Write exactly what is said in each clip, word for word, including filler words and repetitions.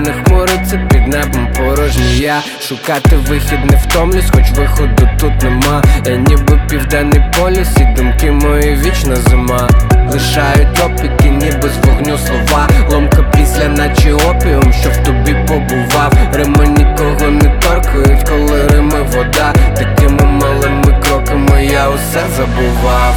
не хмуриться, під небом порожнія. Шукати вихід не втомлюсь, хоч виходу тут нема. Я ніби південний полюс, і думки мої вічна зима. Лишають опіки, ніби з вогню слова. Ломка після, наче опіум, що в тобі побував. Рими нікого не торкають, коли рими вода. Такими малими кроками я усе забував.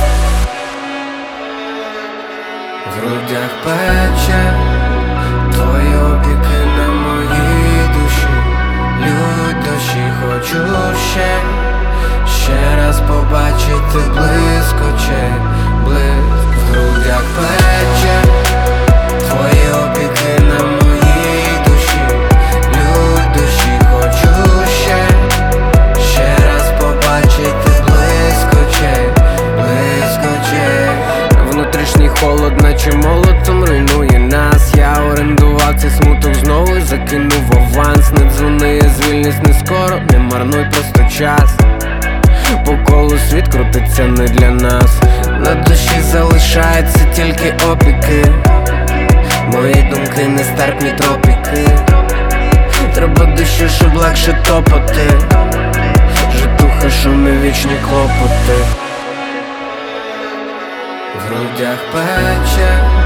В грудях пече твої опіки на моїй душі. Лють душі, хочу ще, ще раз побачити близько очей, близько. В грудях пече твої опіки на моїй душі. Лють душі, хочу ще, ще раз побачити близько очей, близько очей. Внутрішній холод, наче молотом руйнує нас. Я орендував цей смуток знову, закинув аванс. Не дзвони, я звільнюсь не скоро, не марнуй просто час. По колу світ крутиться не для нас. На душі залишаються тільки опіки. Мої думки нестерпні тропіки. Треба дощу, щоб легше топати. Житуха, шуми, вічні клопоти. В грудях пече